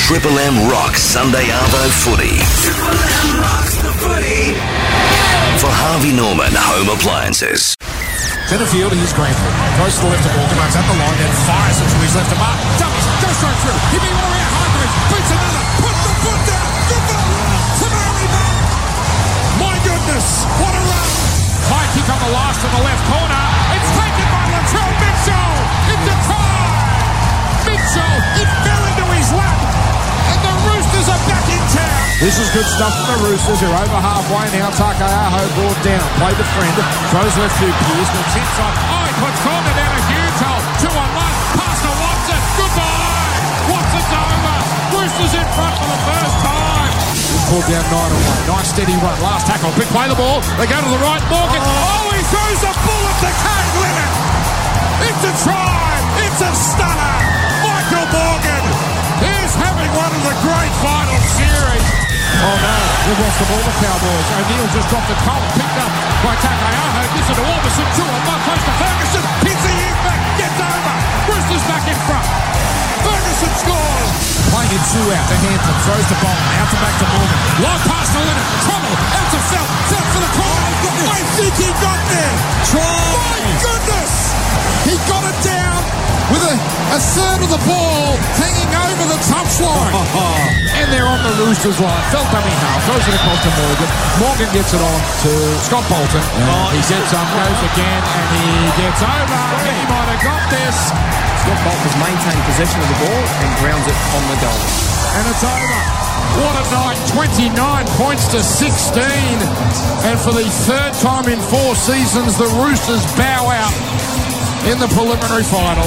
Triple M rocks Sunday Arvo footy. Triple M rocks the footy. For Harvey Norman Home Appliances. Centre field, here's Granville. Throws to the left of Morgan, runs up the line, then fires it to his left of Mark. Dummies, goes straight through. He beat one around Hargreaves, beats another, puts the foot down. Goodbye to Murray Mark. My goodness, what a run. High kick on the last in the left corner. It's taken by Latrell Mitchell. It's a try. Mitchell, it fell into his lap. And the Roosters are back in town. This is good stuff from the Roosters. They're over halfway now. Takayaho brought down. Played the friend. Throws left to Pearce. Looks inside. Oh, he puts Corner down a huge hole. 2-on-1. Pass to Watson. Goodbye. Watson's over. Roosters in front for the first time. He's pulled down 9-on-1. Nice steady run. Last tackle. Quick play the ball. They go to the right. Morgan. Oh, he throws a bullet to Kane Lennon. It's a try. It's a stunner. Michael Morgan is having one of the great final series. Oh no, they've lost the ball, the Cowboys. O'Neill just dropped the collar, picked up by Takayaho. Gives it to Orbison, 2-on-1, close to Ferguson. Pizzi in back, gets over. Roosters back in front. Ferguson scores. Playing in two out to Hampton, throws the ball, out to back to Morgan. Long pass to Lennon, trouble, out to Felt. Felt for the corner. I think he got there. Try. My goodness. He got it down with a third of the ball hanging over the touchline. And they're on the Roosters line. Felt dummy half. Throws it across to Morgan. Morgan gets it on to Scott Bolton. He sets up, goes again, and he gets over. He might have got this. Scott Bolton's maintained possession of the ball and grounds it on the goal. And it's over. What a night. 29 points to 16. And for the third time in 4 seasons, the Roosters bow out in the preliminary final.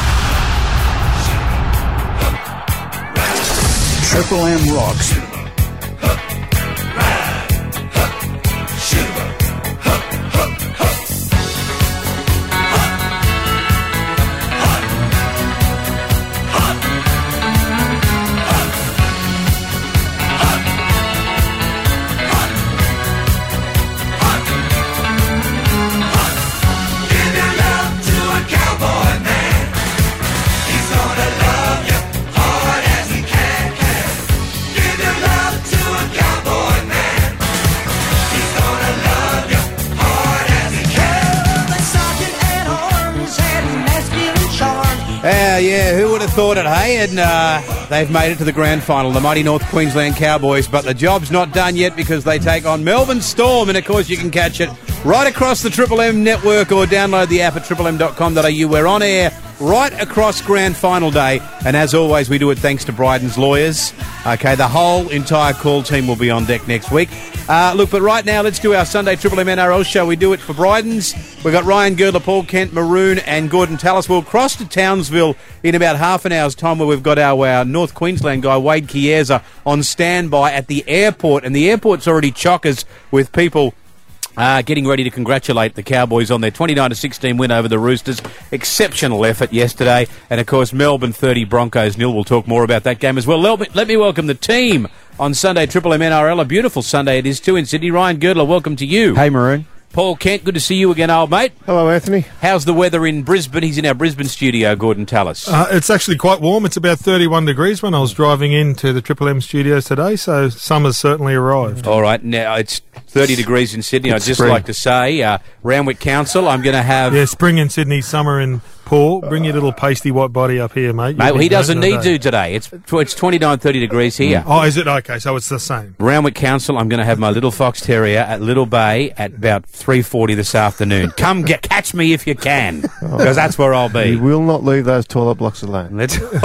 Triple M rocks. Yeah, who would have thought it, hey? And they've made it to the grand final, the mighty North Queensland Cowboys, but the job's not done yet because they take on Melbourne Storm, and of course you can catch it right across the Triple M network or download the app at triplem.com.au. We're on air right across grand final day, and as always we do it thanks to Bryden's lawyers. Okay, the whole entire call team will be on deck next week. Look, but right now let's do our Sunday Triple M NRL show. We do it for Bryden's. We've got Ryan Girdler, Paul Kent, Maroon and Gordon Tallis. We'll cross to Townsville in about half an hour's time where we've got our North Queensland guy Wade Chiesa on standby at the airport, and the airport's already chockers with people getting ready to congratulate the Cowboys on their 29-16 win over the Roosters. Exceptional effort yesterday. And, of course, Melbourne 30, Broncos 0. We'll talk more about that game as well. Let me welcome the team on Sunday Triple M NRL. A beautiful Sunday it is too in Sydney. Ryan Girdler, welcome to you. Hey, Maroon. Paul Kent, good to see you again, old mate. Hello, Anthony. How's the weather in Brisbane? He's in our Brisbane studio, Gordon Tallis. It's actually quite warm. It's about 31 degrees when I was driving into the Triple M studios today, so summer's certainly arrived. All right, now it's 30 degrees in Sydney. I'd just like to say, Randwick Council, I'm going to have... Yeah, spring in Sydney, summer in Paul. Bring your little pasty white body up here, mate. Mate, he doesn't need to today. It's 29, 30 degrees here. Oh, is it? Okay, so it's the same. Randwick Council, I'm going to have my little fox terrier at Little Bay at about 3:40 this afternoon. Come catch me if you can, because that's where I'll be. You will not leave those toilet blocks alone.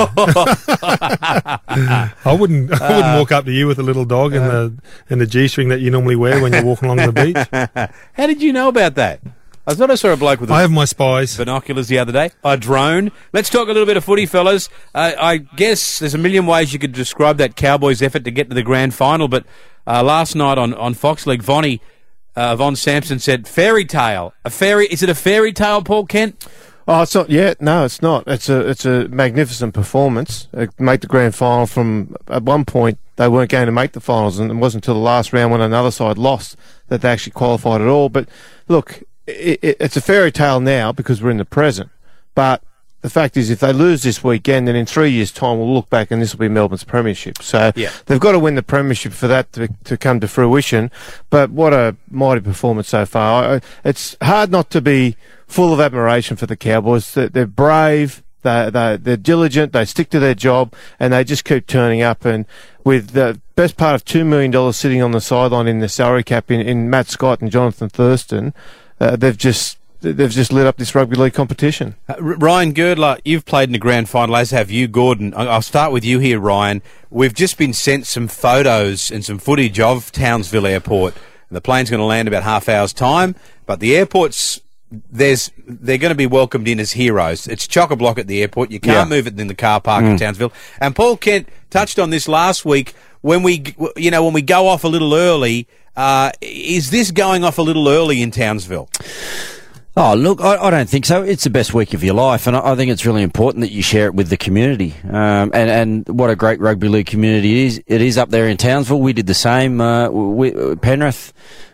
I wouldn't walk up to you with a little dog and the G-string that you normally wear when you're walking along the beach. How did you know about that? I thought I saw a bloke with I have my spies. Binoculars the other day. A drone. Let's talk a little bit of footy, fellas. I guess there's a million ways you could describe that Cowboys' effort to get to the grand final, but last night on Fox League, Von Sampson said, fairy tale. Is it a fairy tale, Paul Kent? Oh, it's not yet. No, it's not. It's a magnificent performance. It made the grand final from, at one point, they weren't going to make the finals, and it wasn't until the last round when another side lost that they actually qualified at all. But look, it's a fairy tale now because we're in the present. But the fact is, if they lose this weekend, then in 3 years' time, we'll look back and this will be Melbourne's premiership. So they've got to win the premiership for that to come to fruition. But what a mighty performance so far. It's hard not to be full of admiration for the Cowboys. They're brave, they're diligent, they stick to their job, and they just keep turning up. And with the best part of $2 million sitting on the sideline in the salary cap in Matt Scott and Jonathan Thurston, they've just lit up this rugby league competition. Ryan Girdler, you've played in the grand final, as have you, Gordon. I'll start with you here, Ryan. We've just been sent some photos and some footage of Townsville Airport. The plane's going to land about half hour's time, but the airport's they're going to be welcomed in as heroes. It's chock-a-block at the airport. You can't move it in the car park in Townsville. And Paul Kent touched on this last week. When we go off a little early, is this going off a little early in Townsville? Oh, look, I don't think so. It's the best week of your life, and I think it's really important that you share it with the community. And what a great rugby league community it is up there in Townsville. We did the same. Penrith,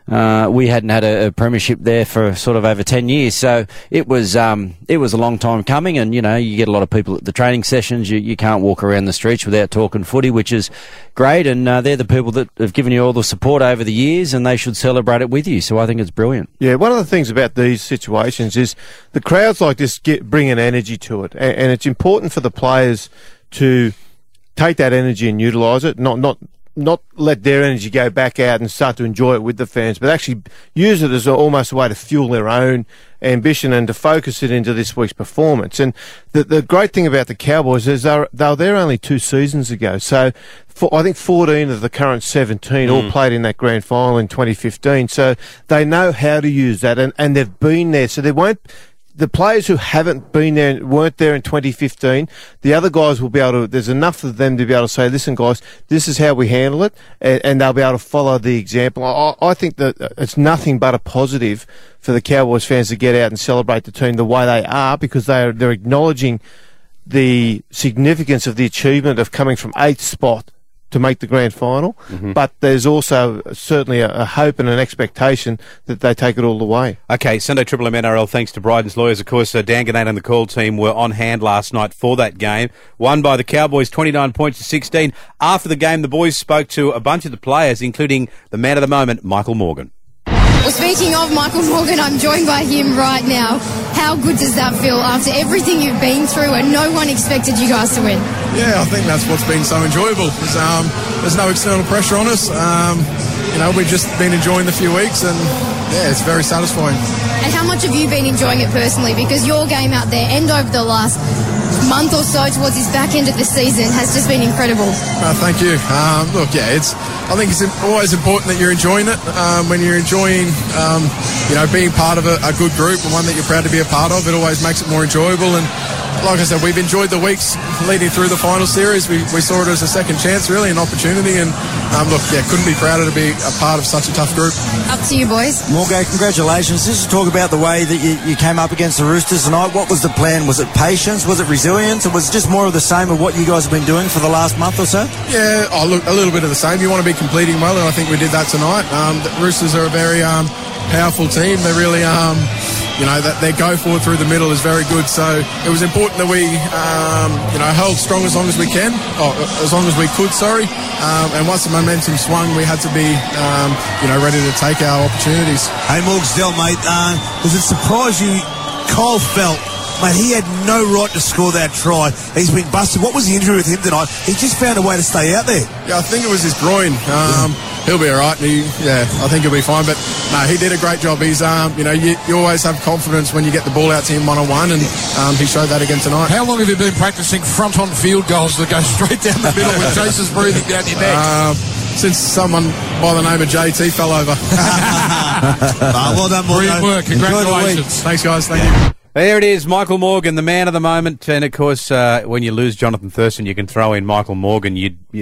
we hadn't had a premiership there for sort of over 10 years, so it was a long time coming. And you get a lot of people at the training sessions. You can't walk around the streets without talking footy, which is great. And they're the people that have given you all the support over the years, and they should celebrate it with you. So I think it's brilliant. Yeah, one of the things about these situations is the crowds like this bring an energy to it, and it's important for the players to take that energy and utilise it, not let their energy go back out and start to enjoy it with the fans, but actually use it as almost a way to fuel their own ambition and to focus it into this week's performance. And the great thing about the Cowboys is they were there only 2 seasons ago. So I think 14 of the current 17 all played in that grand final in 2015. So they know how to use that, and they've been there. So the players who haven't been there and weren't there in 2015, the other guys will be able to, there's enough of them to be able to say, listen guys, this is how we handle it, and they'll be able to follow the example. I think that it's nothing but a positive for the Cowboys fans to get out and celebrate the team the way they are, because they're acknowledging the significance of the achievement of coming from 8th spot to make the grand final, but there's also certainly a hope and an expectation that they take it all the way. Okay, Sunday Triple M NRL, thanks to Bryden's lawyers. Of course, Dan Gannett and the call team were on hand last night for that game. Won by the Cowboys 29 points to 16. After the game, the boys spoke to a bunch of the players, including the man of the moment, Michael Morgan. Well, speaking of Michael Morgan, I'm joined by him right now. How good does that feel after everything you've been through and no one expected you guys to win? Yeah, I think that's what's been so enjoyable. There's no external pressure on us. We've just been enjoying the few weeks, and yeah, it's very satisfying. And how much have you been enjoying it personally? Because your game out there and over the last month or so towards this back end of the season has just been incredible. Thank you. I think it's always important that you're enjoying it. When you're enjoying, being part of a good group and one that you're proud to be a part of, it always makes it more enjoyable. And like I said, we've enjoyed the weeks leading through the final series. We saw it as a second chance, really, an opportunity. And couldn't be prouder to be a part of such a tough group. Up to you, boys. Morgan, congratulations. Just to talk about the way that you came up against the Roosters tonight. What was the plan? Was it patience? Was it resilience? Or was it just more of the same of what you guys have been doing for the last month or so? Yeah, a little bit of the same. You want to be completing well, and I think we did that tonight. The Roosters are a very powerful team. They really that their go forward through the middle is very good. So it was important that we, held strong as long as we can, as long as we could. And once the momentum swung, we had to be, ready to take our opportunities. Hey, Morgs Dell, mate, does it surprise you? Kyle Feldt, mate, he had no right to score that try. He's been busted. What was the injury with him tonight? He just found a way to stay out there. Yeah, I think it was his groin. He'll be all right. I think he'll be fine. But no, he did a great job. He's, you always have confidence when you get the ball out to him one-on-one, and he showed that again tonight. How long have you been practicing front-on field goals that go straight down the middle with Jason's breathing down your neck? Since someone by the name of JT fell over. Well done, Morgan. Brilliant work. Congratulations. Thanks, guys. Thank you. There it is, Michael Morgan, the man of the moment. And, of course, when you lose Jonathan Thurston, you can throw in Michael Morgan.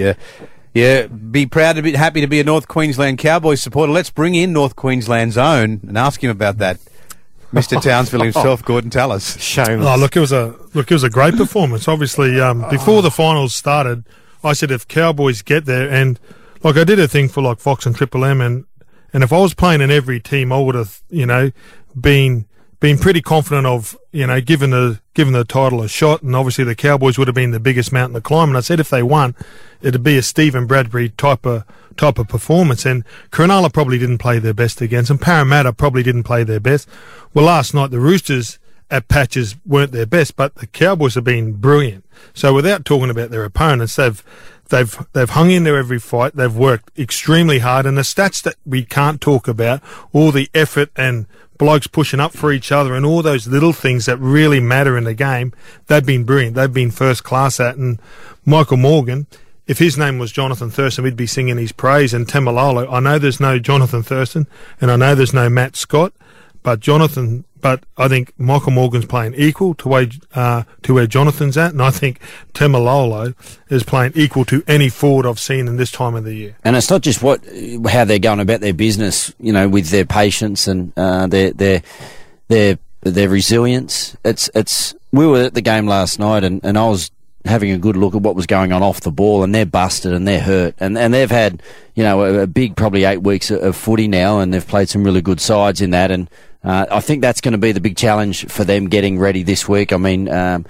Be proud to be happy to be a North Queensland Cowboys supporter. Let's bring in North Queensland's own and ask him about that. Mr. Townsville himself, Gordon Tallis. Shameless. Oh, look, it was a great performance. Obviously, before the finals started, I said if Cowboys get there, and like I did a thing for like Fox and Triple M, and if I was playing in every team, I would have been been pretty confident of, given the title a shot, and obviously the Cowboys would have been the biggest mountain to climb. And I said if they won, it'd be a Stephen Bradbury type of performance. And Cronulla probably didn't play their best against them. Parramatta probably didn't play their best. Well, last night the Roosters at patches weren't their best, but the Cowboys have been brilliant. So without talking about their opponents, they've hung in there every fight. They've worked extremely hard, and the stats that we can't talk about, all the effort and blokes pushing up for each other and all those little things that really matter in the game, they've been brilliant. They've been first class at. And Michael Morgan, if his name was Jonathan Thurston, we'd be singing his praise. And Tamalolo, I know there's no Jonathan Thurston, and I know there's no Matt Scott, but I think Michael Morgan's playing equal to where Jonathan's at, and I think Tamalolo is playing equal to any forward I've seen in this time of the year. And it's not just how they're going about their business, with their patience and their resilience. We were at the game last night, and I was having a good look at what was going on off the ball, and they're busted and they're hurt, and they've had a big probably 8 weeks of footy now, and they've played some really good sides in that, and I think that's going to be the big challenge for them getting ready this week. I mean,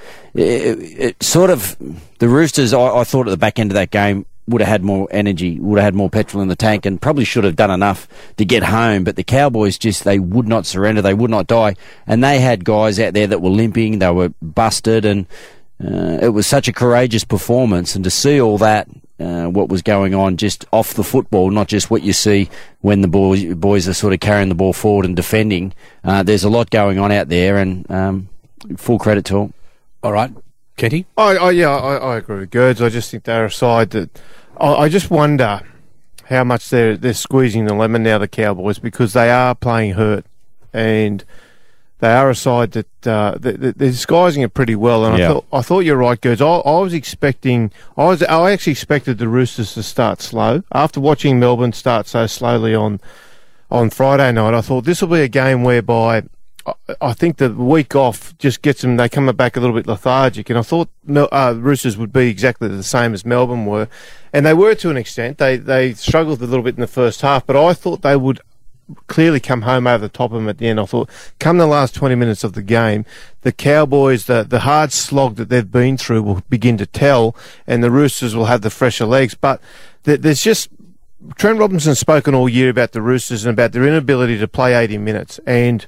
the Roosters, I thought at the back end of that game would have had more energy, would have had more petrol in the tank, and probably should have done enough to get home. But the Cowboys they would not surrender, they would not die, and they had guys out there that were limping, they were busted, and it was such a courageous performance. And to see all that, what was going on just off the football, not just what you see when the boys are sort of carrying the ball forward and defending. There's a lot going on out there, and full credit to them. All right. Kenty? I agree with Gerds. I just think they're a side that I just wonder how much they're squeezing the lemon now, the Cowboys, because they are playing hurt, and they are a side that they're disguising it pretty well. And I thought you're right, Gerds. I actually expected the Roosters to start slow. After watching Melbourne start so slowly on Friday night, I thought this will be a game whereby I think the week off just gets them, they come back a little bit lethargic, and I thought Roosters would be exactly the same as Melbourne were, and they were to an extent. They struggled a little bit in the first half, but I thought they would clearly come home over the top of them at the end. I thought come the last 20 minutes of the game, the Cowboys, the hard slog that they've been through will begin to tell, and the Roosters will have the fresher legs. But there's just, Trent Robinson's spoken all year about the Roosters and about their inability to play 80 minutes, and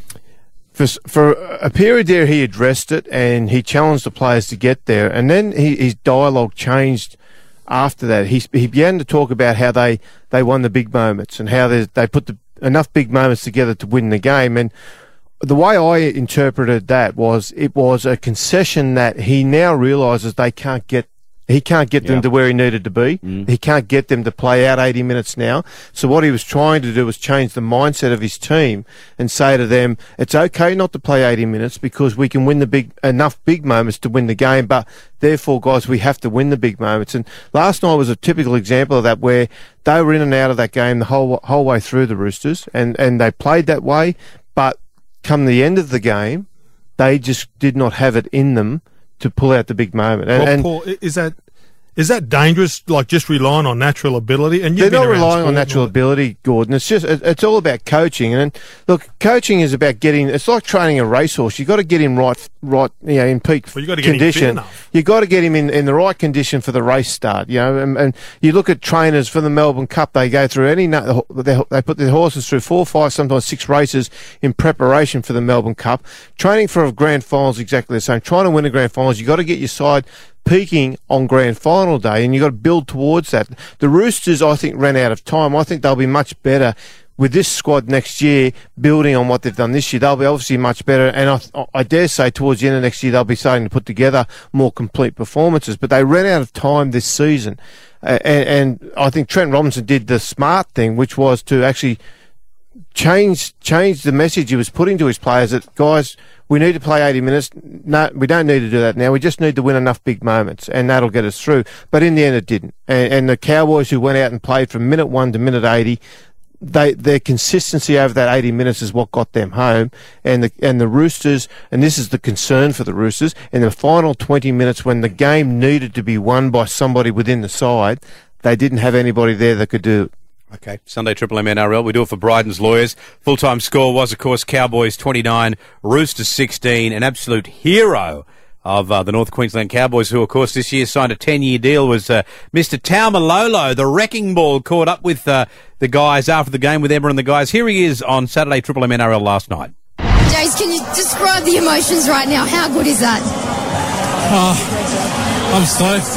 for a period there he addressed it and he challenged the players to get there, and then his dialogue changed after that. He began to talk about how they won the big moments and how they put enough big moments together to win the game. And the way I interpreted that was it was a concession that he now realises he can't get them to where he needed to be. He can't get them to play out 80 minutes now. So what he was trying to do was change the mindset of his team and say to them, it's okay not to play 80 minutes because we can win enough big moments to win the game, but therefore, guys, we have to win the big moments. And last night was a typical example of that, where they were in and out of that game the whole way through, the Roosters, and they played that way, but come the end of the game, they just did not have it in them to pull out the big moment. And Paul, is that dangerous? Like just relying on natural ability? And they're not relying on natural ability, Gordon. It's all about coaching. And look, coaching is about it's like training a racehorse. You got to get him right, in peak condition. You got to get him in the right condition for the race start. And you look at trainers for the Melbourne Cup. They go through they put their horses through 4, 5, sometimes 6 races in preparation for the Melbourne Cup. Training for a grand final is exactly the same. Trying to win a grand final, you got to get your side peaking on grand final day, and you've got to build towards that. The Roosters, I think, ran out of time. I think they'll be much better with this squad next year, building on what they've done this year. They'll be obviously much better, and I dare say towards the end of next year they'll be starting to put together more complete performances. But they ran out of time this season, and I think Trent Robinson did the smart thing, which was to actually change the message he was putting to his players that, guys, we need to play 80 minutes. No, we don't need to do that now. We just need to win enough big moments, and that'll get us through. But in the end, it didn't. And the Cowboys, who went out and played from minute 1 to minute 80, their consistency over that 80 minutes is what got them home. And the Roosters, and this is the concern for the Roosters, in the final 20 minutes when the game needed to be won by somebody within the side, they didn't have anybody there that could do it. Okay, Sunday Triple M NRL. We do it for Bryden's Lawyers. Full-time score was, of course, Cowboys 29, Roosters 16. An absolute hero of the North Queensland Cowboys, who, of course, this year signed a 10-year deal, was Mr. Taumalolo. The wrecking ball caught up with the guys after the game with Emma and the guys. Here he is on Saturday Triple M NRL last night. Jace, can you describe the emotions right now? How good is that? I'm stoked,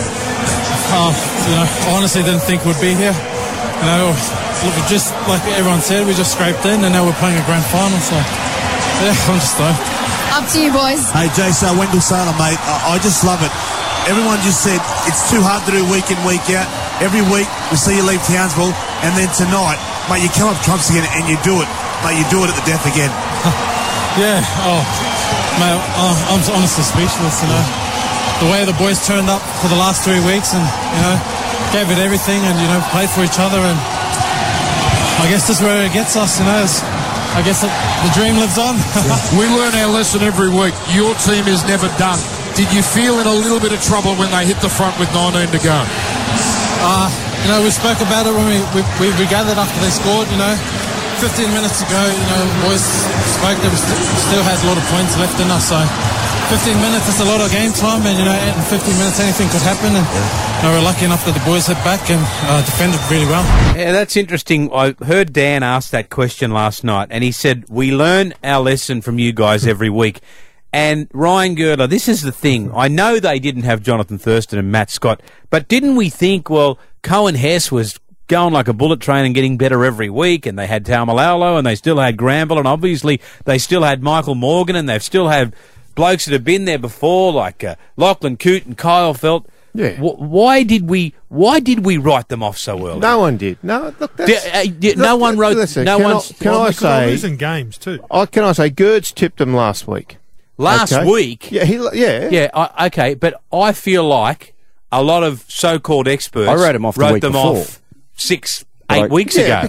I honestly didn't think we'd be here. Look, just like everyone said, we just scraped in and now we're playing a grand final, so yeah, I'm just stoked. Up to you, boys. Hey, Jace, Wendell Saylor, mate, I just love it. Everyone just said it's too hard to do week in, week out. Every week we see you leave Townsville, and then tonight, mate, you come up trumps again and you do it. Mate, you do it at the death again. Yeah, mate, I'm honestly speechless, The way the boys turned up for the last 3 weeks and, gave it everything and, played for each other, and I guess that's where it gets us, I guess the dream lives on. We learn our lesson every week. Your team is never done. Did you feel in a little bit of trouble when they hit the front with 19 to go? We spoke about it when we gathered after they scored, 15 minutes ago, boys spoke, they still had a lot of points left in us, so 15 minutes is a lot of game time, and in 15 minutes anything could happen, and we're lucky enough that the boys hit back and defended really well. Yeah, that's interesting. I heard Dan ask that question last night, and he said, we learn our lesson from you guys every week. And Ryan Girdler, this is the thing. I know they didn't have Jonathan Thurston and Matt Scott, but didn't we think, well, Cohen Hess was going like a bullet train and getting better every week, and they had Taumalolo, and they still had Granville, and obviously they still had Michael Morgan, and they've still had blokes that have been there before, like Lachlan Coote and Kyle Felt. Yeah. Why did we write them off so early? No one did. No, look, no one wrote. Listen, no one's. Can I say losing games too? Can I say Gerds tipped them last week? Last week? Yeah. Okay, but I feel like a lot of so-called experts. I wrote them off. Wrote them off 6-8 weeks ago.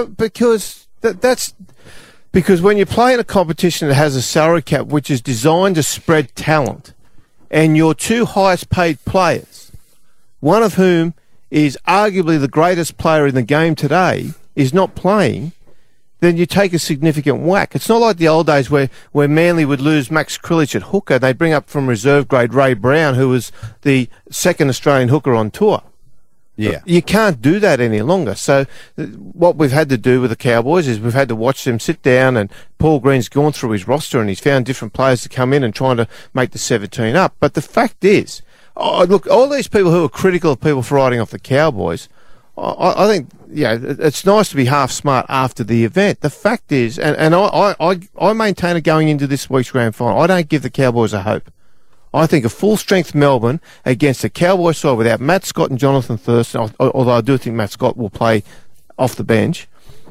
Because when you play in a competition that has a salary cap which is designed to spread talent, and your two highest paid players, one of whom is arguably the greatest player in the game today, is not playing, then you take a significant whack. It's not like the old days where Manly would lose Max Krilich at hooker. They'd bring up from reserve grade Ray Brown, who was the second Australian hooker on tour. Yeah. You can't do that any longer. So what we've had to do with the Cowboys is we've had to watch them sit down, and Paul Green's gone through his roster and he's found different players to come in and trying to make the 17 up. But the fact is, look, all these people who are critical of people for writing off the Cowboys, I think, it's nice to be half smart after the event. The fact is, and I maintain it going into this week's grand final, I don't give the Cowboys a hope. I think a full-strength Melbourne against a Cowboy side without Matt Scott and Jonathan Thurston, although I do think Matt Scott will play off the bench.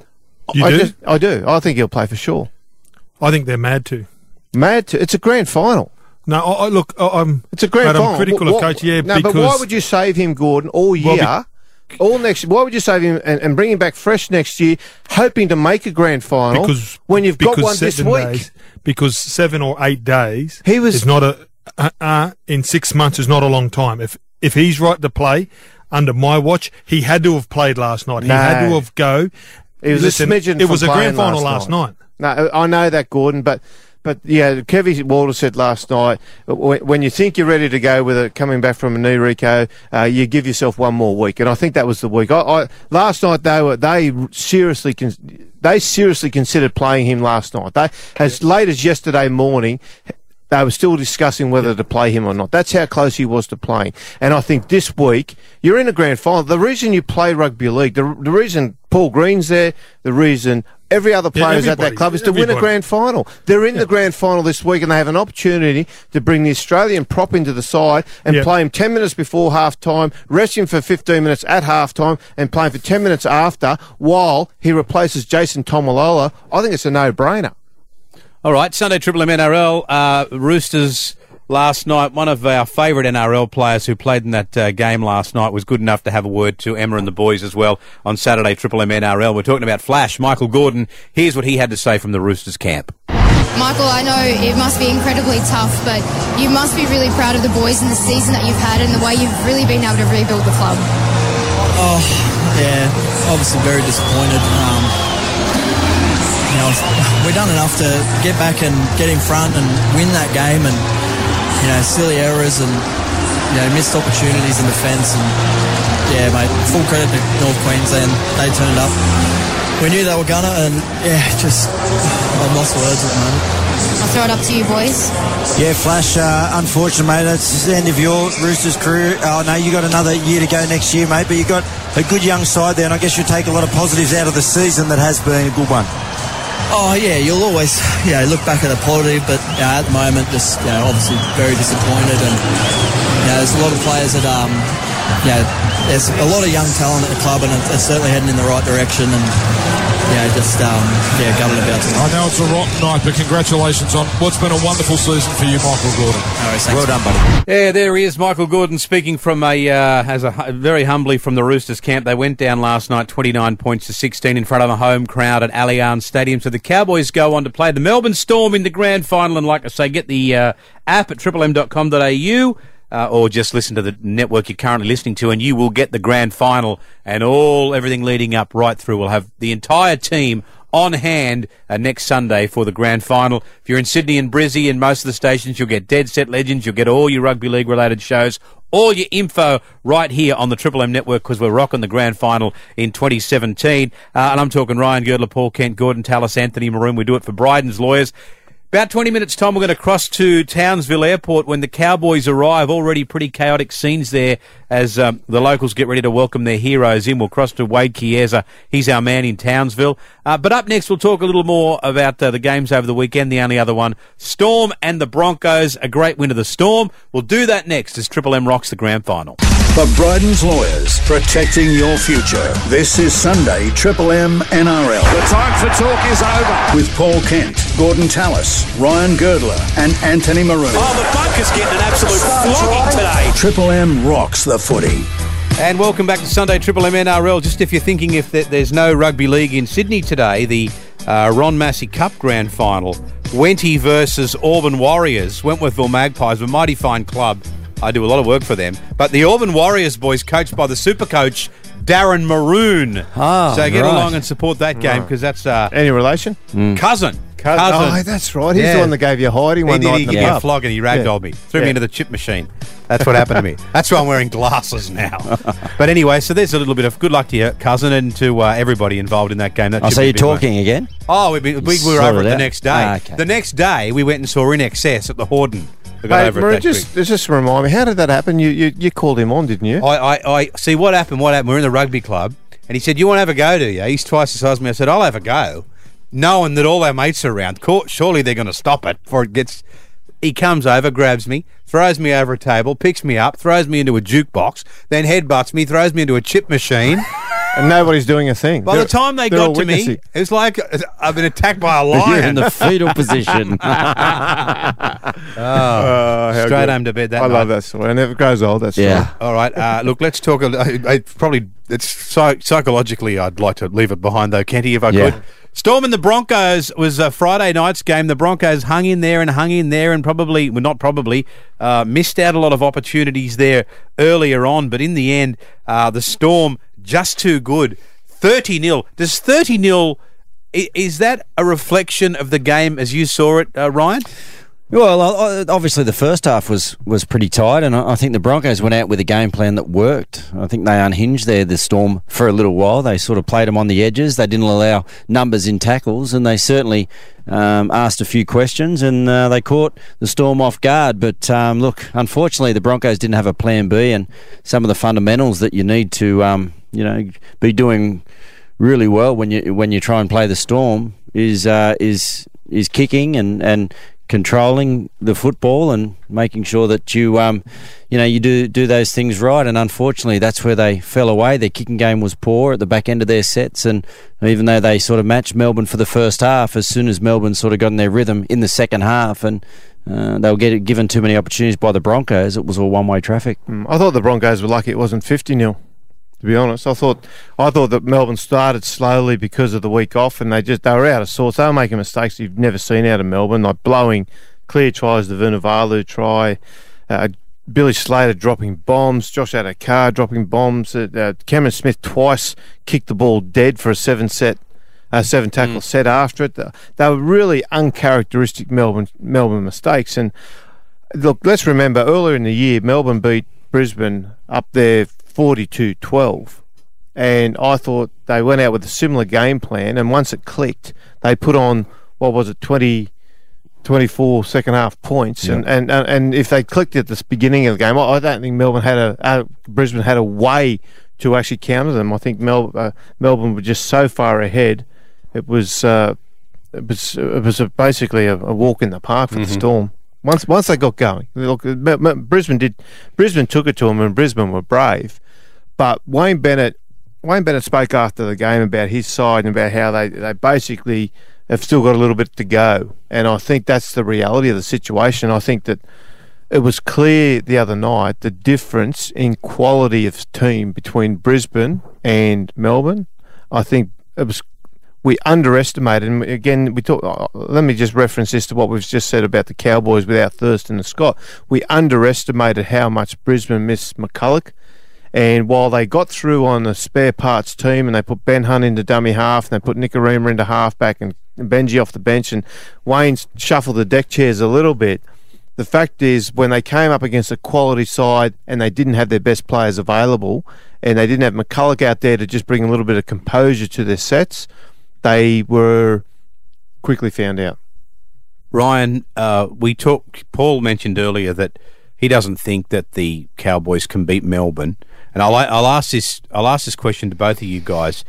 I do. I think he'll play for sure. I think they're mad too. It's a grand final. No, it's a grand final. I'm critical of Coach, because... but why would you save him, Gordon, all year? All next. Why would you save him and bring him back fresh next year, hoping to make a grand final when you've got one this week? Because 7 or 8 days is not in 6 months is not a long time. If he's right to play under my watch, he had to have played last night. He had to have go. It was a smidgen. It was a grand final last night. No, I know that, Gordon, but yeah, Kevy Walter said last night, when you think you're ready to go with it, coming back from a knee reco, you give yourself one more week, and I think that was the week. Last night they seriously considered playing him last night. They, as late as yesterday morning, they were still discussing whether to play him or not. That's how close he was to playing. And I think this week, you're in a grand final. The reason you play rugby league, the reason Paul Green's there, the reason every other player at that club is to win a grand final. They're in the grand final this week, and they have an opportunity to bring the Australian prop into the side and play him 10 minutes before half-time, rest him for 15 minutes at half-time, and play him for 10 minutes after while he replaces Jason Taumalolo. I think it's a no-brainer. All right, Sunday Triple M NRL, Roosters last night. One of our favourite NRL players who played in that game last night was good enough to have a word to Emma and the boys as well on Saturday Triple M NRL. We're talking about Flash, Michael Gordon. Here's what he had to say from the Roosters camp. Michael, I know it must be incredibly tough, but you must be really proud of the boys and the season that you've had and the way you've really been able to rebuild the club. Oh, yeah, obviously very disappointed. We've done enough to get back and get in front and win that game, and silly errors and missed opportunities in defence, and yeah, mate, full credit to North Queensland. They turned up. We knew they were gonna, and yeah, I'm lost for words at the moment. I'll throw it up to you, boys. Yeah, Flash, unfortunate, mate. That's the end of your Roosters career. Oh, no, you got another year to go next year, mate, but you got a good young side there, and I guess you take a lot of positives out of the season that has been a good one. Oh, yeah, you'll always look back at the positive, but at the moment, just obviously very disappointed, and there's a lot of players that there's a lot of young talent at the club, and it's certainly heading in the right direction, and gutted about it. I know it's a rotten night, but congratulations on what's been a wonderful season for you, Michael Gordon. Well done, buddy. Yeah, there he is, Michael Gordon, speaking from very humbly from the Roosters camp. They went down last night, 29 points to 16 in front of a home crowd at Allianz Stadium. So the Cowboys go on to play the Melbourne Storm in the grand final, and like I say, get the app at triplem.com.au. Or just listen to the network you're currently listening to, and you will get the grand final and everything leading up right through. We'll have the entire team on hand next Sunday for the grand final. If you're in Sydney and Brizzy and most of the stations, you'll get Dead Set Legends, you'll get all your rugby league related shows, all your info right here on the Triple M network, because we're rocking the grand final in 2017. And I'm talking Ryan Girdler, Paul Kent, Gordon Tallis, Anthony Maroon. We do it for Bryden's Lawyers. About 20 minutes' time, we're going to cross to Townsville Airport when the Cowboys arrive. Already pretty chaotic scenes there as the locals get ready to welcome their heroes in. We'll cross to Wade Chiesa. He's our man in Townsville. But up next, we'll talk a little more about the games over the weekend, the only other one. Storm and the Broncos, a great win of the Storm. We'll do that next as Triple M rocks the grand final. For Bryden's Lawyers, protecting your future. This is Sunday Triple M NRL. The time for talk is over. With Paul Kent, Gordon Tallis, Ryan Girdler and Anthony Maroon. Oh, the bunker's getting an absolute flogging today. Triple M rocks the footy. And welcome back to Sunday Triple M NRL. Just if you're thinking if there's no rugby league in Sydney today, the Ron Massey Cup Grand Final, Wenty versus Auburn Warriors. Wentworthville Magpies, a mighty fine club. I do a lot of work for them. But the Auburn Warriors boys, coached by the super coach, Darren Maroon. So get along and support that game, because that's... Any relation? Cousin. Oh, that's right. He's the one that gave you a hiding one night in the pub. He gave me a flog and he ragdolled me. Threw me into the chip machine. That's what happened to me. That's why I'm wearing glasses now. But anyway, so there's a little bit of good luck to your cousin and to everybody involved in that game. So you're talking again? Oh, we were over it the next day. Okay. The next day, we went and saw In Excess at the Horden. Hey, Maroon, just remind me, how did that happen? You called him on, didn't you? I see what happened. We're in the rugby club, and he said, "You want to have a go, do you?" He's twice the size of me. I said, "I'll have a go," knowing that all our mates are around. Surely they're going to stop it before it gets... He comes over, grabs me, throws me over a table, picks me up, throws me into a jukebox, then headbutts me, throws me into a chip machine. And nobody's doing a thing. By the time they got to me, it was like I've been attacked by a lion. You're in the fetal position. Straight home to bed that night. I love that story. And it grows old, that story. Yeah. All right, look, let's talk. Psychologically, I'd like to leave it behind, though, Kenty, if I could. Storm and the Broncos was a Friday night's game. The Broncos hung in there and probably missed out a lot of opportunities there earlier on. But in the end, the Storm just too good. 30-0. Does 30-0, is that a reflection of the game as you saw it, Ryan? Well, obviously the first half was pretty tight, and I think the Broncos went out with a game plan that worked. I think they unhinged the Storm for a little while. They sort of played them on the edges. They didn't allow numbers in tackles, and they certainly asked a few questions, and they caught the Storm off guard. But look, unfortunately, the Broncos didn't have a plan B, and some of the fundamentals that you need to be doing really well when you try and play the Storm is kicking and controlling the football and making sure that you do those things right. And unfortunately, that's where they fell away. Their kicking game was poor at the back end of their sets, and even though they sort of matched Melbourne for the first half, as soon as Melbourne sort of got in their rhythm in the second half and they were given too many opportunities by the Broncos, it was all one-way traffic. I thought the Broncos were lucky it wasn't 50-0. To be honest, I thought that Melbourne started slowly because of the week off, and they were out of sorts. They were making mistakes you've never seen out of Melbourne, like blowing clear tries, the Vunivalu try, Billy Slater dropping bombs, Josh Adokar dropping bombs. Cameron Smith twice kicked the ball dead for a 7-tackle set after it. They were really uncharacteristic Melbourne mistakes. And look, let's remember earlier in the year, Melbourne beat Brisbane up there 42-12. And I thought they went out with a similar game plan, and once it clicked, they put on, 24 second half points, Yeah. and if they clicked at the beginning of the game, I don't think Brisbane had a way to actually counter them. I think Melbourne were just so far ahead. It was basically a walk in the park for the Storm. Once they got going, look, Brisbane took it to them, and Brisbane were brave. But Wayne Bennett spoke after the game about his side and about how they basically have still got a little bit to go. And I think that's the reality of the situation. I think that it was clear the other night the difference in quality of team between Brisbane and Melbourne. I think we underestimated. And again, let me just reference this to what we've just said about the Cowboys without Thurston and Scott. We underestimated how much Brisbane missed McCulloch. And while they got through on the spare parts team and they put Ben Hunt into dummy half and they put Nikorima into halfback and Benji off the bench and Wayne shuffled the deck chairs a little bit, the fact is when they came up against a quality side and they didn't have their best players available and they didn't have McCulloch out there to just bring a little bit of composure to their sets, they were quickly found out. Ryan, Paul mentioned earlier that he doesn't think that the Cowboys can beat Melbourne. And I'll ask this question to both of you guys.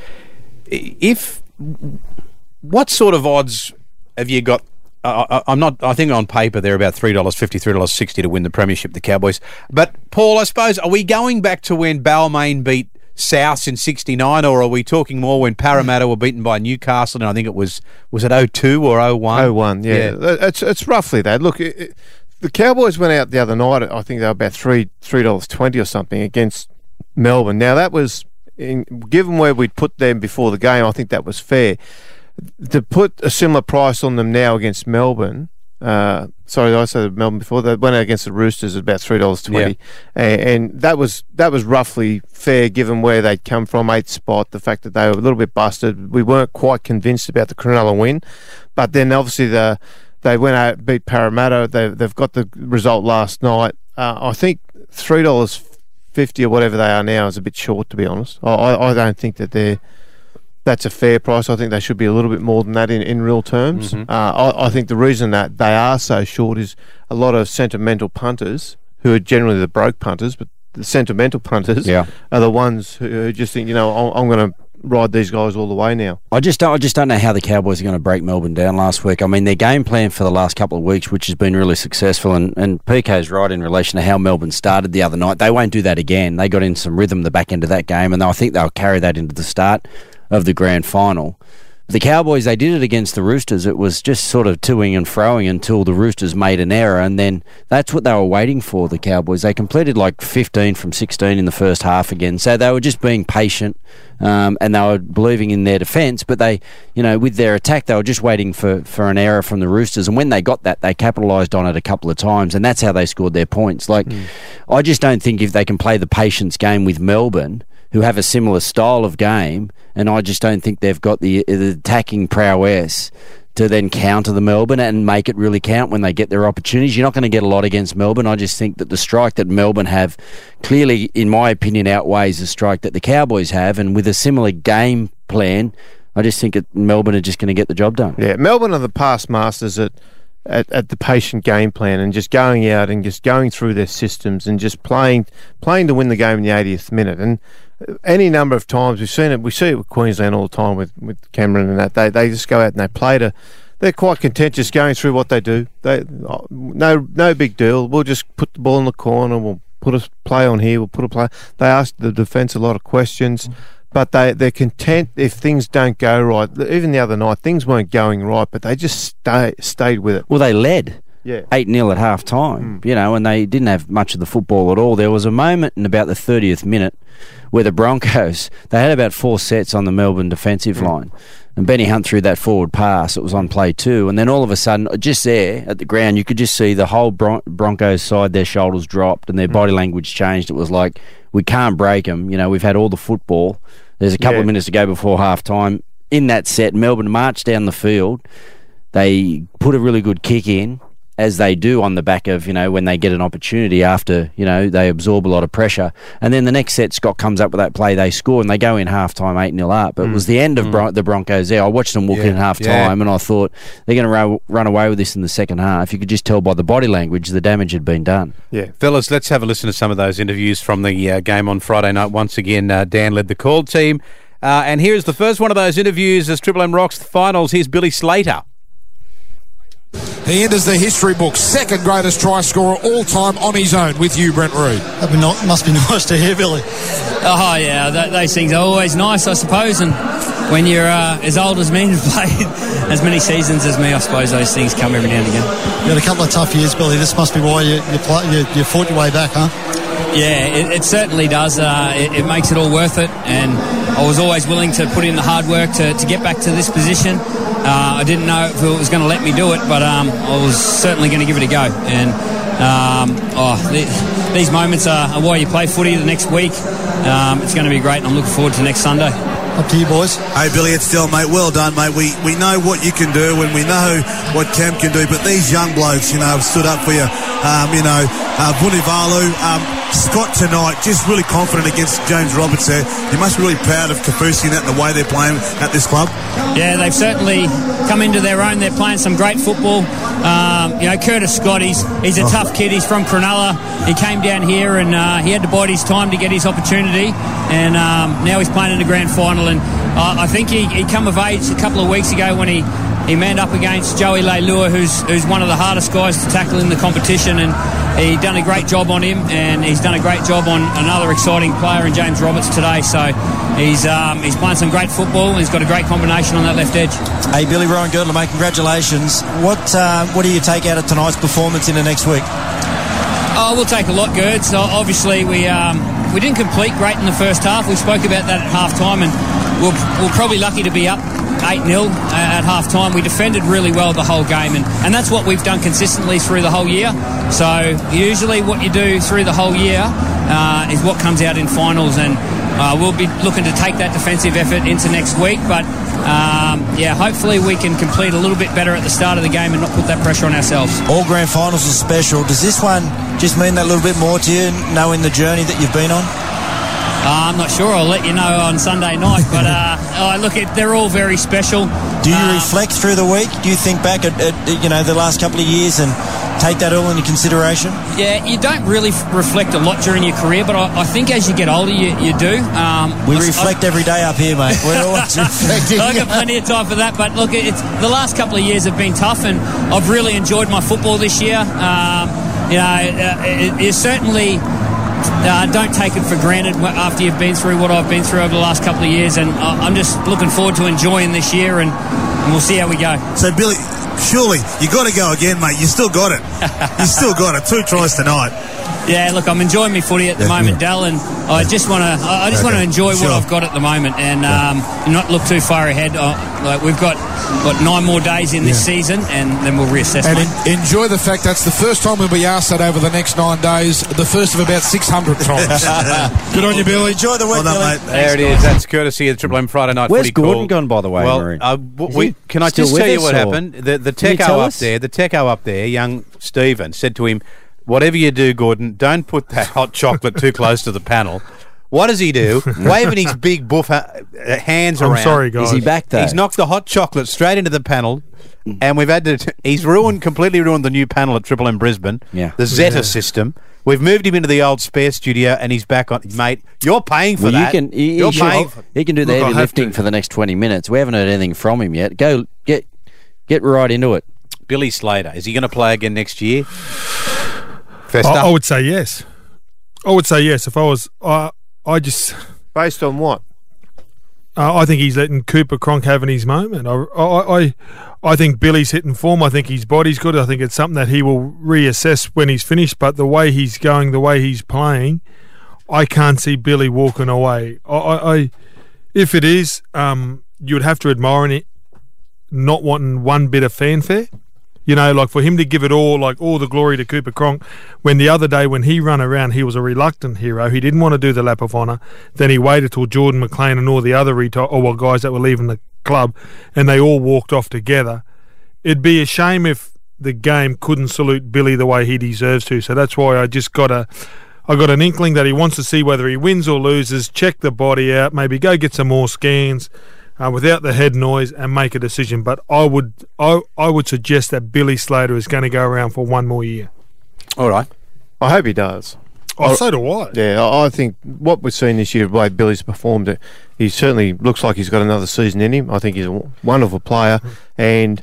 What sort of odds have you got? I think on paper they're about $3.50, $3.60 to win the premiership, the Cowboys. But Paul, I suppose, are we going back to when Balmain beat South in '69, or are we talking more when Parramatta were beaten by Newcastle? And I think it was it 02 or 01? 01, yeah. It's roughly that. Look, the Cowboys went out the other night. I think they were about $3.20 or something against Melbourne. Now that was, given where we'd put them before the game, I think that was fair. To put a similar price on them now against Melbourne, I said Melbourne before, they went out against the Roosters at about $3.20, and that was roughly fair given where they'd come from, 8th spot, the fact that they were a little bit busted. We weren't quite convinced about the Cronulla win, but then obviously they went out and beat Parramatta. They've got the result last night. I think $3.50 or whatever they are now is a bit short, to be honest. I don't think that's a fair price. I think they should be a little bit more than that in real terms. I think the reason that they are so short is a lot of sentimental punters, who are generally the broke punters, but the sentimental punters are the ones who just think, I'm going to ride these guys all the way now. I just don't know how the Cowboys are going to break Melbourne down last week. I mean, their game plan for the last couple of weeks, which has been really successful, and PK's right in relation to how Melbourne started the other night. They won't do that again. They got in some rhythm the back end of that game, and I think they'll carry that into the start of the grand final. The Cowboys, they did it against the Roosters. It was just sort of toing and froing until the Roosters made an error, and then that's what they were waiting for, the Cowboys. They completed like 15 from 16 in the first half again, so they were just being patient, and they were believing in their defence, but they, with their attack, they were just waiting for an error from the Roosters, and when they got that, they capitalised on it a couple of times, and that's how they scored their points. I just don't think if they can play the patience game with Melbourne, who have a similar style of game, and I just don't think they've got the attacking prowess to then counter the Melbourne and make it really count when they get their opportunities. You're not going to get a lot against Melbourne. I just think that the strike that Melbourne have clearly, in my opinion, outweighs the strike that the Cowboys have, and with a similar game plan, I just think that Melbourne are just going to get the job done. Yeah, Melbourne are the past masters at the patient game plan and just going out and just going through their systems and just playing to win the game in the 80th minute. And any number of times we see it with Queensland all the time with Cameron and that. They just go out and they play they're quite content just going through what they do. No big deal. We'll just put the ball in the corner, we'll put a play on here, we'll put a play. They ask the defence a lot of questions. But they're content if things don't go right. Even the other night, things weren't going right, but they just stayed with it. Well, they led. 8-0 at half time, and they didn't have much of the football at all. There was a moment in about the 30th minute where the Broncos, they had about 4 sets on the Melbourne defensive line. And Benny Hunt threw that forward pass. It was on play 2. And then all of a sudden, just there at the ground, you could just see the whole Broncos side, their shoulders dropped and their body language changed. It was like, we can't break them. We've had all the football. There's a couple of minutes to go before half time. In that set, Melbourne marched down the field. They put a really good kick in, as they do on the back of, when they get an opportunity after, they absorb a lot of pressure. And then the next set, Scott comes up with that play, they score, and they go in half-time 8-0 up. But it was the end of the Broncos there. I watched them walk in half-time, and I thought, they're going to run away with this in the second half. You could just tell by the body language the damage had been done. Yeah. Fellas, let's have a listen to some of those interviews from the game on Friday night. Once again, Dan led the call team. And here's the first one of those interviews as Triple M rocks the finals. Here's Billy Slater. He enters the history book, second greatest try scorer all time on his own with you, Brent Reid. That must be nice to hear, Billy. Oh, yeah, those things are always nice, I suppose, and when you're as old as me and have played as many seasons as me, I suppose those things come every now and again. You had a couple of tough years, Billy. This must be why you fought your way back, huh? Yeah, it certainly does. It makes it all worth it, and I was always willing to put in the hard work to get back to this position. I didn't know if it was going to let me do it, but I was certainly going to give it a go. And these moments are why you play footy the next week. It's going to be great, and I'm looking forward to next Sunday. Up to you, boys. Hey, Billy, it's Del, mate. Well done, mate. We know what you can do and we know what Cam can do, but these young blokes, have stood up for you. Vunivalu, Scott tonight, just really confident against James Roberts there. You must be really proud of Kafusi and the way they're playing at this club. Yeah, they've certainly come into their own. They're playing some great football. Curtis Scott, he's a tough kid. He's from Cronulla. He came down here and he had to bide his time to get his opportunity. And now he's playing in the grand final. And I think he come of age a couple of weeks ago when he manned up against Joey Leilua, who's one of the hardest guys to tackle in the competition, and he done a great job on him, and he's done a great job on another exciting player in James Roberts today. So he's playing some great football, and he's got a great combination on that left edge. Hey, Billy, Ryan Girdler, mate, congratulations. What do you take out of tonight's performance into next week? Oh, we'll take a lot, Girds. Obviously, we didn't complete great in the first half. We spoke about that at half-time, and we're probably lucky to be up 8-0 at half-time. We defended really well the whole game, and that's what we've done consistently through the whole year. So usually what you do through the whole year is what comes out in finals, and we'll be looking to take that defensive effort into next week. But hopefully we can complete a little bit better at the start of the game and not put that pressure on ourselves. All grand finals are special. Does this one just mean that little bit more to you, knowing the journey that you've been on? I'm not sure. I'll let you know on Sunday night. But they're all very special. Do you reflect through the week? Do you think back at the last couple of years and take that all into consideration? Yeah, you don't really reflect a lot during your career, but I think as you get older, you do. We reflect every day up here, mate. We're always reflecting. I've got plenty of time for that. But look, it's the last couple of years have been tough, and I've really enjoyed my football this year. You certainly don't take it for granted after you've been through what I've been through over the last couple of years, and I'm just looking forward to enjoying this year, and we'll see how we go. So, Billy, surely you got to go again, mate. You still got it. You still got it. 2 tries tonight. Yeah, look, I'm enjoying my footy at the moment, Dal, and I just want to enjoy what I've got at the moment, and not look too far ahead. We've got 9 more days in this season, and then we'll reassess. And enjoy the fact that's the first time we'll be asked that over the next 9 days, the first of about 600 times. Good on you, Billy. Enjoy the week, Billy. Mate. There it is. That's courtesy of the Triple M Friday Night Where's Footy Call. Where's Gordon gone, by the way, Well, Maroon? can I just tell you what happened? The techo up there, young Stephen, said to him, "Whatever you do, Gordon, don't put that hot chocolate too close to the panel." What does he do? Waving his big buff hands around. I'm sorry, guys. Is he back there? He's knocked the hot chocolate straight into the panel, and we've had to. He's completely ruined the new panel at Triple M Brisbane. Yeah, the Zeta system. We've moved him into the old spare studio, and he's back on. Mate, you're paying for that. You're paying. He can do the heavy lifting for the next 20 minutes. We haven't heard anything from him yet. Go get right into it. Billy Slater, is he going to play again next year? I would say yes. If I was, I just based on what? I think he's letting Cooper Cronk have in his moment. I think Billy's hitting form. I think his body's good. I think it's something that he will reassess when he's finished. But the way he's going, the way he's playing, I can't see Billy walking away. If it is, you'd have to admire it, not wanting one bit of fanfare. You know, like for him to give it all, like all the glory to Cooper Cronk, when the other day when he ran around, he was a reluctant hero. He didn't want to do the lap of honour. Then he waited till Jordan McLean and all the other guys that were leaving the club, and they all walked off together. It'd be a shame if the game couldn't salute Billy the way he deserves to. So that's why I got an inkling that he wants to see whether he wins or loses, check the body out, maybe go get some more scans without the head noise and make a decision. But I would suggest that Billy Slater is going to go around for one more year. All right. I hope he does. Oh, so do I. Yeah, I think what we've seen this year, the way Billy's performed, he certainly looks like he's got another season in him. I think he's a wonderful player, and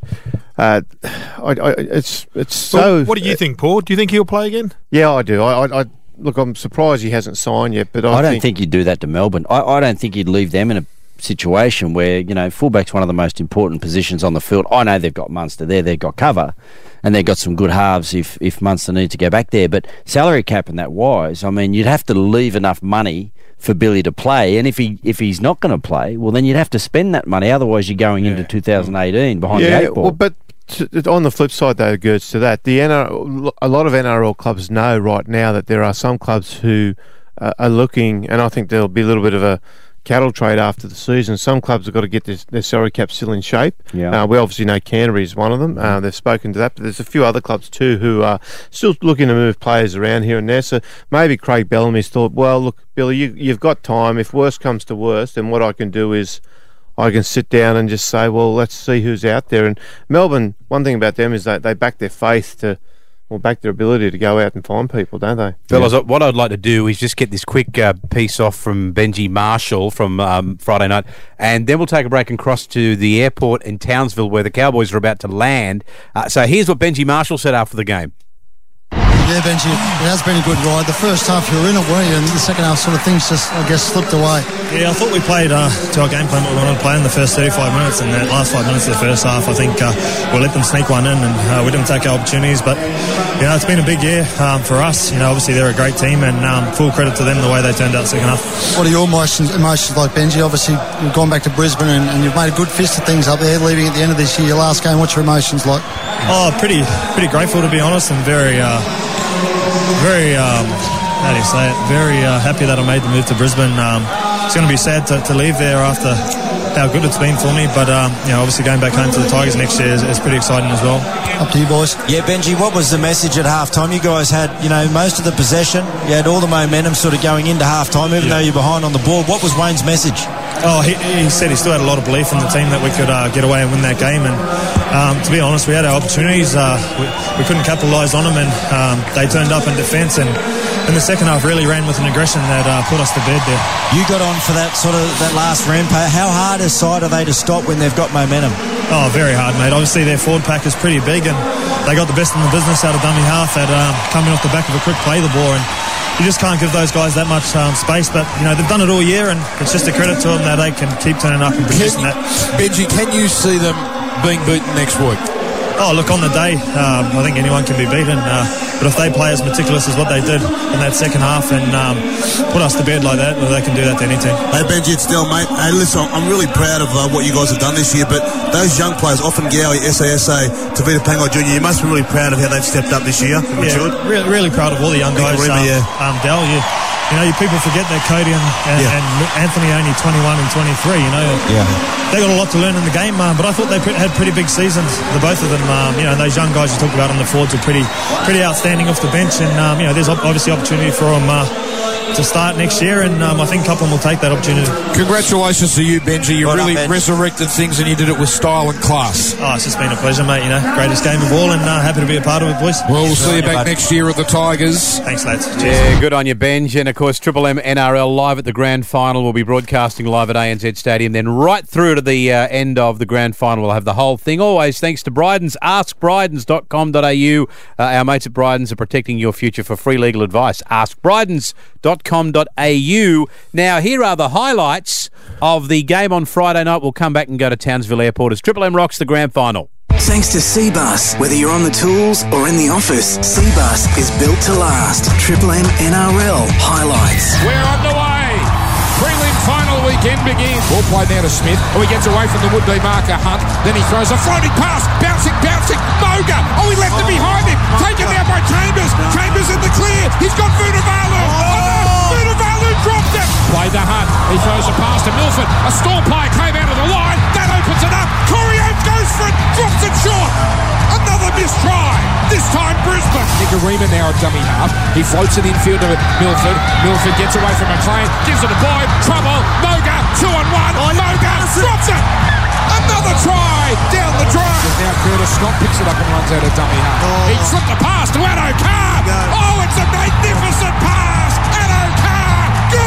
it's so. What do you think, Paul? Do you think he'll play again? Yeah, I do. Look, I'm surprised he hasn't signed yet, but I don't think you'd do that to Melbourne. I don't think you'd leave them in a situation where, you know, fullback's one of the most important positions on the field. I know they've got Munster there, they've got cover, and they've got some good halves if Munster need to go back there. But salary cap and that wise, I mean, you'd have to leave enough money for Billy to play, and if he's not going to play, well, then you'd have to spend that money. Otherwise, you're going into 2018 behind the eight ball. Well, but on the flip side, though, Gertz, to that, a lot of NRL clubs know right now that there are some clubs who are looking, and I think there'll be a little bit of a cattle trade after the season. Some clubs have got to get their salary cap still in shape. Yeah. We obviously know Canterbury is one of them. They've spoken to that, but there's a few other clubs too who are still looking to move players around here and there. So maybe Craig Bellamy's thought, well, look, Billy, you've got time. If worst comes to worst, then what I can do is I can sit down and just say, well, let's see who's out there. And Melbourne, one thing about them is that they back their faith to, or back their ability to go out and find people, don't they? Fellas, what I'd like to do is just get this quick piece off from Benji Marshall from Friday night, and then we'll take a break and cross to the airport in Townsville where the Cowboys are about to land. So here's what Benji Marshall said after the game. Yeah, Benji, it has been a good ride. The first half you were in it, weren't you? And the second half sort of things just, I guess, slipped away. Yeah, I thought we played to our game plan what we wanted to play in the first 35 minutes, and the last 5 minutes of the first half, I think we let them sneak one in, and we didn't take our opportunities. But, you know, it's been a big year for us. You know, obviously they're a great team, and full credit to them the way they turned out second half. What are your emotions like, Benji? Obviously, you've gone back to Brisbane, and you've made a good fist of things up there, leaving at the end of this year. Your last game, what's your emotions like? Oh, pretty grateful, to be honest, and very how do you say it? Very happy that I made the move to Brisbane. It's going to be sad to leave there after how good it's been for me, but you know, obviously going back home to the Tigers next year is pretty exciting as well. Up to you, boys. Yeah, Benji, what was the message at halftime? You guys had, you know, most of the possession. You had all the momentum sort of going into halftime, even though you're behind on the board. What was Wayne's message? Oh, he said he still had a lot of belief in the team that we could get away and win that game. And to be honest, we had our opportunities. We couldn't capitalise on them, and they turned up in defence. And in the second half, really ran with an aggression that put us to bed there. You got on for that last rampage. How hard a side are they to stop when they've got momentum? Oh, very hard, mate. Obviously, their forward pack is pretty big, and they got the best in the business out of dummy half at coming off the back of a quick play the ball. And you just can't give those guys that much space, but you know they've done it all year, and it's just a credit to them that they can keep turning up and producing that. Benji, can you see them being beaten next week? Oh, look, on the day, I think anyone can be beaten, but if they play as meticulous as what they did in that second half and put us to bed like that, well, they can do that to any team. Hey, Benji, it's Del, mate. Hey, listen, I'm really proud of what you guys have done this year, but those young players, Offengowie, SASA, Tavita Pangai Jr., you must be really proud of how they've stepped up this year. Yeah, really proud of all the young guys. Del, you know, you people forget that Cody and Anthony are only 21 and 23, you know. Yeah. They got a lot to learn in the game, but I thought they had pretty big seasons, the both of them. You know, those young guys you talked about on the forwards are pretty outstanding off the bench, and, you know, there's obviously opportunity for them to start next year, and I think Copeland will take that opportunity. Congratulations to you, Benji. You really resurrected things, and you did it with style and class. Oh, it's just been a pleasure, mate. You know, greatest game of all, and happy to be a part of it, boys. Well, we'll see you back next year at the Tigers. Thanks, lads. Cheers. Yeah, good on you, Benj. And, of course, Triple M NRL live at the Grand Final. We'll be broadcasting live at ANZ Stadium. Then right through to the end of the Grand Final, we'll have the whole thing. Always thanks to Brydens. AskBrydens.com.au. Our mates at Brydens are protecting your future. For free legal advice, AskBrydens.com.au. Now, here are the highlights of the game on Friday night. We'll come back and go to Townsville Airport as Triple M rocks the Grand Final. Thanks to Cbus. Whether you're on the tools or in the office, Cbus is built to last. Triple M NRL highlights. We're underway. Prelim final weekend begins. Ball played now to Smith. Oh, he gets away from the would-be marker Hunt. Then he throws a floating pass. Bouncing. Moga. Oh, he left it behind him. Taken down by Chambers. Chambers in the clear. He's got Vunivalu. Oh, no. Vunivalu dropped it. Played to Hunt. He throws a pass to Milford. A stall player came out of the line. That opens it up. Corey Oates goes for it. Drops it short. Another missed try. This time Brisbane. Nicarima now at dummy half. He floats it infield to Milford. Milford gets away from McLean. Gives it to Boyd. Trouble. Moga. 2-on-1. Moga drops it. Another try down the drive. Now Curtis Scott picks it up and runs out of dummy half. He slipped the pass to Addo Carr. Oh, it's a magnificent pass. Addo Carr.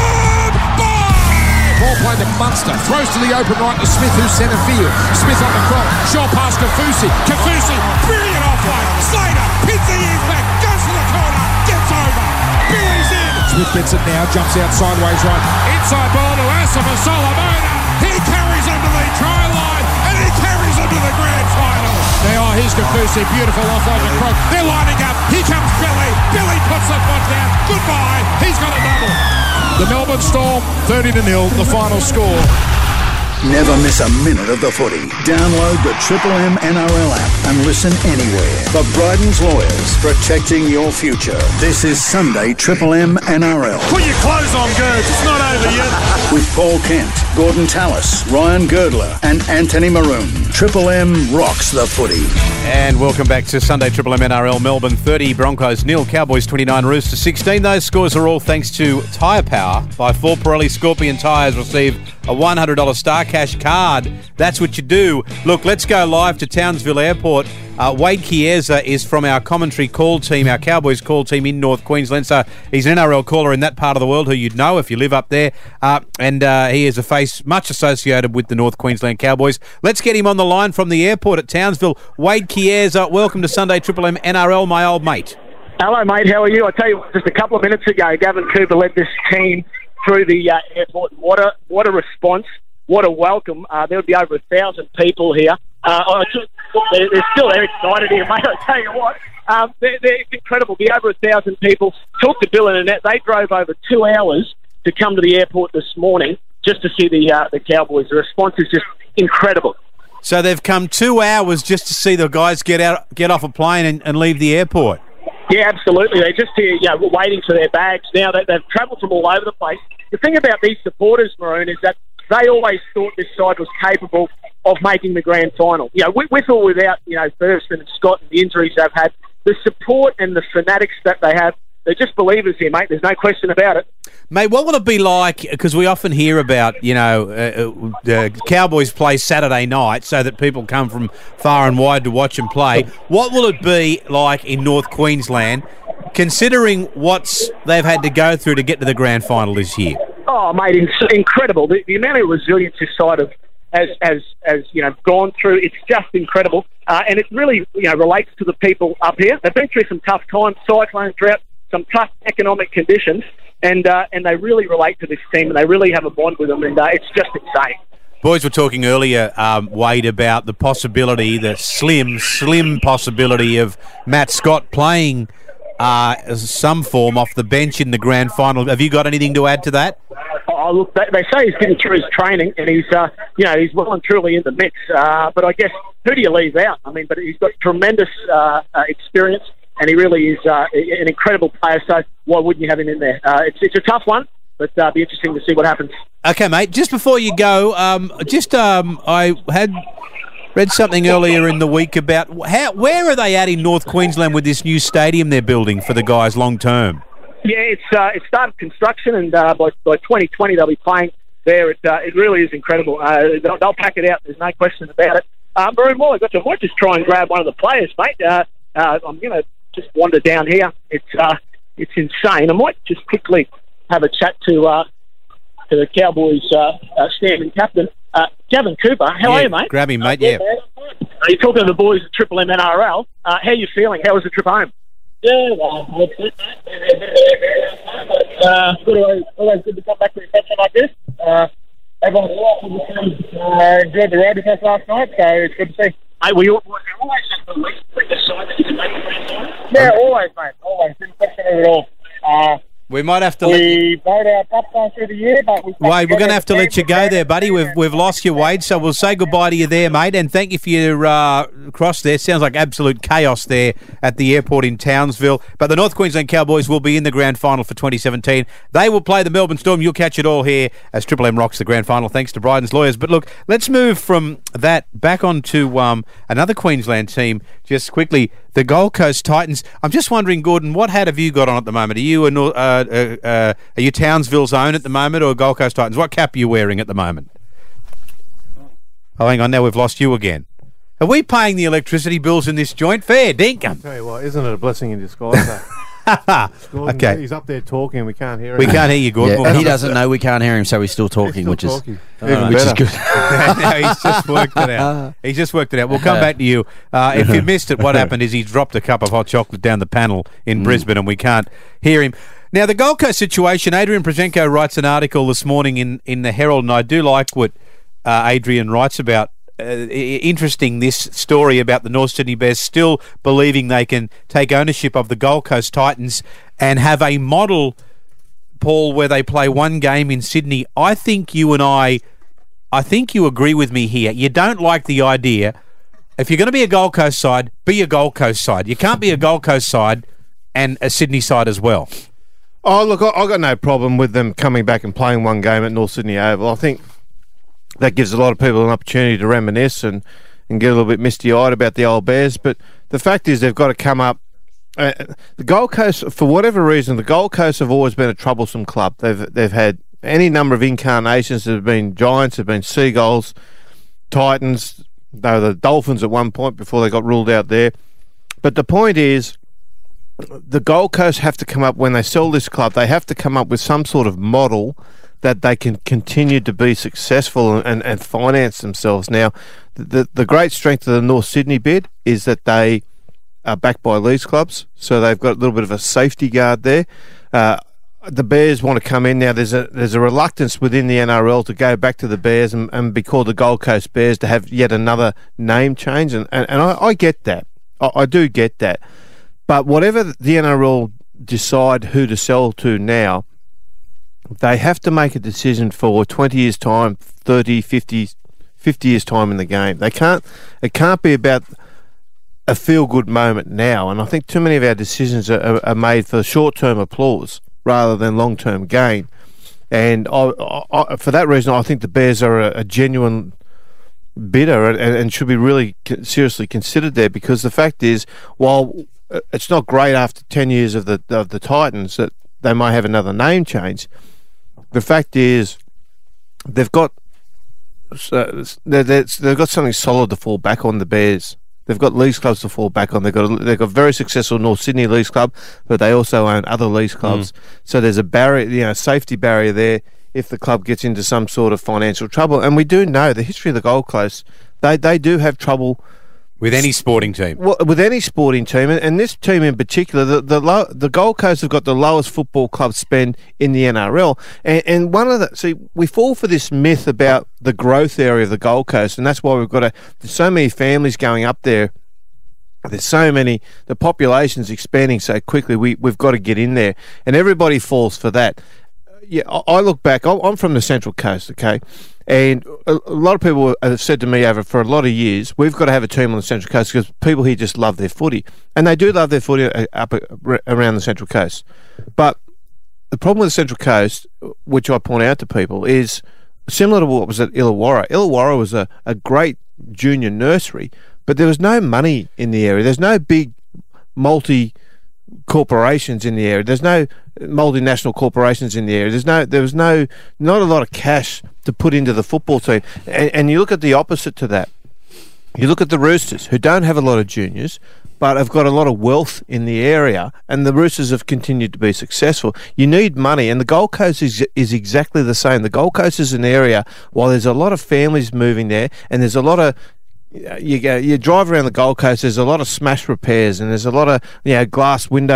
Goodbye. Ball played to Munster. Throws to the open right to Smith, who's centre field. Smith on the crop. Short pass Kafusi. Brilliant offload. Slater pins the ears back. Goes to the corner. Gets over. Billy's in. Smith gets it now. Jumps out sideways right. Inside ball to Asifa Solomona. He carries him to the try line. And he carries him to the grand final. Now here's Kafusi. Beautiful offload to Crook. They're lining up. Here comes Billy. Billy puts the foot down. Goodbye. He's got a double. The Melbourne Storm 30-0. The final score. Never miss a minute of the footy. Download the Triple M NRL app and listen anywhere. For Bryden's Lawyers, protecting your future. This is Sunday Triple M NRL. Put your clothes on, Gerds. It's not over yet. With Paul Kent, Gordon Tallis, Ryan Girdler and Anthony Maroon. Triple M rocks the footy. And welcome back to Sunday Triple M NRL. Melbourne 30, Broncos 0, Cowboys 29, Roosters 16. Those scores are all thanks to Tyre Power. Buy 4 Pirelli Scorpion tyres, receive a $100 Star Cash card. That's what you do. Look, let's go live to Townsville Airport. Wade Chiesa is from our commentary call team, our Cowboys call team in North Queensland. So he's an NRL caller in that part of the world who you'd know if you live up there. And he is a face much associated with the North Queensland Cowboys. Let's get him on the line from the airport at Townsville. Wade Chiesa, welcome to Sunday Triple M NRL, my old mate. Hello, mate. How are you? I tell you, just a couple of minutes ago, Gavin Cooper led this team through the airport. What a response. What a welcome. There would be over 1,000 people here. They're still very excited here, mate. I tell you what. They're incredible. The over 1,000 people. Talk to Bill and Annette. They drove over 2 hours to come to the airport this morning just to see the Cowboys. The response is just incredible. So they've come 2 hours just to see the guys get off a plane and leave the airport. Yeah, absolutely. They're just here, waiting for their bags. Now they've travelled from all over the place. The thing about these supporters, Maroon, is that they always thought this side was capable of making the grand final. With or without, Thurston and Scott and the injuries they've had, the support and the fanatics that they have, they're just believers here, mate. There's no question about it. Mate, what will it be like, because we often hear about, the Cowboys play Saturday night so that people come from far and wide to watch them play. What will it be like in North Queensland, considering they've had to go through to get to the grand final this year? Oh, mate, incredible. The amount of resilience this side has gone through, it's just incredible. And it really, relates to the people up here. They've been through some tough times, cyclone, drought, some tough economic conditions, and they really relate to this team, and they really have a bond with them, and it's just insane. Boys were talking earlier, Wade, about the possibility, the slim possibility of Matt Scott playing some form off the bench in the grand final. Have you got anything to add to that? Oh, look, they say he's getting through his training, and he's well and truly in the mix. But I guess, who do you leave out? I mean, but he's got tremendous experience, and he really is an incredible player, so why wouldn't you have him in there? It's a tough one, but it'll be interesting to see what happens. Okay, mate, just before you go, I had read something earlier in the week about where are they at in North Queensland with this new stadium they're building for the guys long term? Yeah, it started construction, and by 2020 they'll be playing there. It really is incredible. They'll pack it out. There's no question about it. Maroon, while I might just try and grab one of the players, mate. I'm going to just wander down here. It's insane. I might just quickly have a chat to the Cowboys standing captain, Gavin Cooper. How are you, mate? Grab him, mate. Yeah. You're talking to the boys at Triple M NRL. How are you feeling? How was the trip home? Yeah, always good to come back to a session like this. Everyone enjoyed the ride with us last night, so it's good to see. We always have the least decided to make the grand final. Yeah, always, mate. Always. Didn't question it at all. We might have to. We vote our cup time through the year, but Wade, we're going to have to let you go there, buddy. We've lost you, Wade. So we'll say goodbye to you there, mate, and thank you for your cross there. Sounds like absolute chaos there at the airport in Townsville. But the North Queensland Cowboys will be in the grand final for 2017. They will play the Melbourne Storm. You'll catch it all here as Triple M rocks the grand final. Thanks to Bryden's Lawyers. But look, let's move from that back onto another Queensland team just quickly. The Gold Coast Titans. I'm just wondering, Gordon, what hat have you got on at the moment? Are you are you Townsville's own at the moment, or Gold Coast Titans? What cap are you wearing at the moment? Oh, hang on, now we've lost you again. Are we paying the electricity bills in this joint? Fair dinkum. Tell you what, isn't it a blessing in disguise? Gordon, okay, he's up there talking. We can't hear him. We can't hear you, Gordon. Yeah, he doesn't know we can't hear him, so he's still talking, which is Even is good. No, he's just worked it out. He's just worked it out. We'll come back to you. If you missed it, what happened is he dropped a cup of hot chocolate down the panel in Brisbane, and we can't hear him. Now, the Gold Coast situation, Adrian Prozenko writes an article this morning in the Herald, and I do like what Adrian writes about. Interesting, this story about the North Sydney Bears still believing they can take ownership of the Gold Coast Titans and have a model, Paul, where they play one game in Sydney. I think you agree with me here. You don't like the idea. If you're going to be a Gold Coast side, be a Gold Coast side. You can't be a Gold Coast side and a Sydney side as well. Oh, look, I've got no problem with them coming back and playing one game at North Sydney Oval. I think that gives a lot of people an opportunity to reminisce and get a little bit misty-eyed about the old Bears. But the fact is they've got to come up. The Gold Coast, for whatever reason, the Gold Coast have always been a troublesome club. They've had any number of incarnations. There have been Giants, there have been Seagulls, Titans. They were the Dolphins at one point before they got ruled out there. But the point is, the Gold Coast have to come up, when they sell this club, they have to come up with some sort of model that they can continue to be successful and finance themselves. Now, the great strength of the North Sydney bid is that they are backed by leagues clubs, so they've got a little bit of a safety guard there. The Bears want to come in now. There's a reluctance within the NRL to go back to the Bears and be called the Gold Coast Bears, to have yet another name change, and I get that. I do get that. But whatever the NRL decide who to sell to now, they have to make a decision for 20 years' time, 30, 50 years' time in the game. It can't be about a feel-good moment now, and I think too many of our decisions are made for short-term applause rather than long-term gain. And for that reason, I think the Bears are a genuine bidder and should be really seriously considered there, because the fact is, while it's not great after 10 years of the Titans that they might have another name change, the fact is they've got something solid to fall back on, the Bears. They've got leagues clubs to fall back on. They've got a very successful North Sydney Leagues Club, but they also own other leagues clubs. So there's a barrier, safety barrier there if the club gets into some sort of financial trouble. And we do know the history of the Gold Coast. They do have trouble with any sporting team. Well, with any sporting team, and this team in particular, the Gold Coast have got the lowest football club spend in the NRL. And one of we fall for this myth about the growth area of the Gold Coast, and that's why there's so many families going up there. There's so many, the population's expanding so quickly. We've got to get in there, and everybody falls for that. Yeah, I look back. I'm from the Central Coast, okay, and a lot of people have said to me for a lot of years, we've got to have a team on the Central Coast because people here just love their footy, and they do love their footy up around the Central Coast. But the problem with the Central Coast, which I point out to people, is similar to what was at Illawarra. Illawarra was a great junior nursery, but there was no money in the area. There's no big corporations in the area. There's no multinational corporations in the area. There was not a lot of cash to put into the football team. And you look at the opposite to that. You look at the Roosters, who don't have a lot of juniors, but have got a lot of wealth in the area, and the Roosters have continued to be successful. You need money, and the Gold Coast is exactly the same. The Gold Coast is an area, while there's a lot of families moving there, and there's a lot of you drive around the Gold Coast, there's a lot of smash repairs, and there's a lot of glass window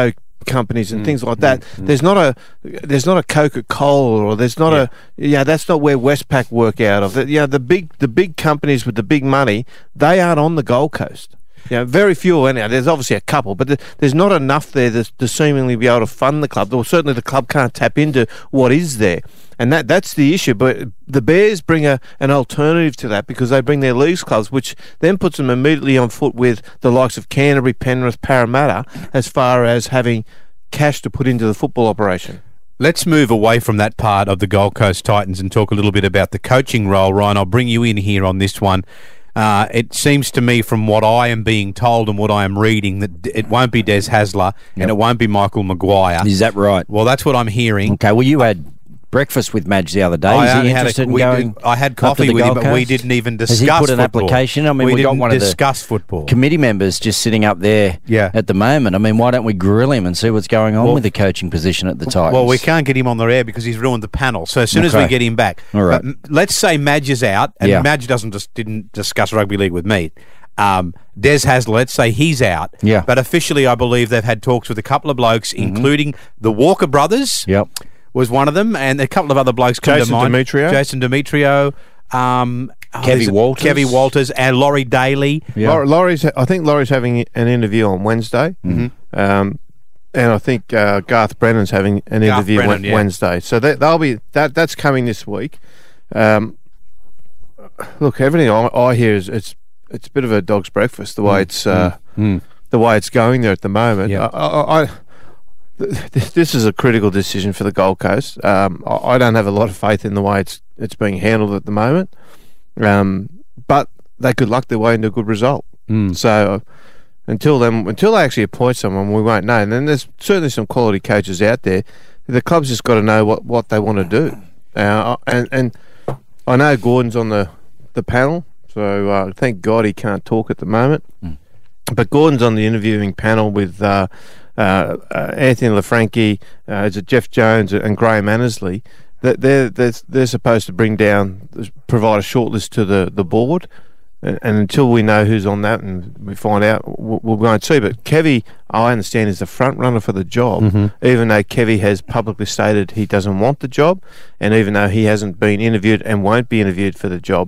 companies and things like that. There's not a Coca-Cola, or there's not that's not where Westpac work out of. The big companies with the big money, they aren't on the Gold Coast. Very few anyhow. There's obviously a couple, but there's not enough there to seemingly be able to fund the club. Or certainly the club can't tap into what is there, and that's the issue. But the Bears bring an alternative to that, because they bring their leagues clubs, which then puts them immediately on foot with the likes of Canterbury, Penrith, Parramatta, as far as having cash to put into the football operation. Let's move away from that part of the Gold Coast Titans and talk a little bit about the coaching role. Ryan, I'll bring you in here on this one. It seems to me, from what I am being told and what I am reading, that it won't be Des Hasler and it won't be Michael Maguire. Is that right? Well, that's what I'm hearing. Okay, well, you had breakfast with Madge the other day. I had coffee with him, but we didn't even discuss football. Has he put an application? I mean, we got one of the football committee members just sitting up there at the moment. I mean, why don't we grill him and see what's going on with the coaching position at the Titans? Well, we can't get him on the air because he's ruined the panel. So as soon as we get him back, all right. But let's say Madge is out, and Madge didn't discuss rugby league with me. Des Hasler, let's say he's out. Yeah. But officially, I believe they've had talks with a couple of blokes, including the Walker brothers. Yep. Was one of them, and a couple of other blokes come to mind. Jason Demetrio, Kevy Walters, and Laurie Daly. Yeah. I think Laurie's having an interview on Wednesday, and I think Garth Brennan's having an interview Wednesday. So that's coming this week. Look, everything I hear is it's a bit of a dog's breakfast the way it's the way it's going there at the moment. Yeah. This is a critical decision for the Gold Coast. I don't have a lot of faith in the way it's being handled at the moment, but they could luck their way into a good result. So until they actually appoint someone, we won't know. And then there's certainly some quality coaches out there. The club's just got to know what they want to do. And I know Gordon's on the panel, so thank God he can't talk at the moment. But Gordon's on the interviewing panel with Anthony LaFranchi, Jeff Jones and Graham Annesley. They're supposed to provide a shortlist to the board, and until we know who's on that and we find out, we'll go and see. But Kevy, I understand, is the front runner for the job, even though Kevy has publicly stated he doesn't want the job, and even though he hasn't been interviewed and won't be interviewed for the job.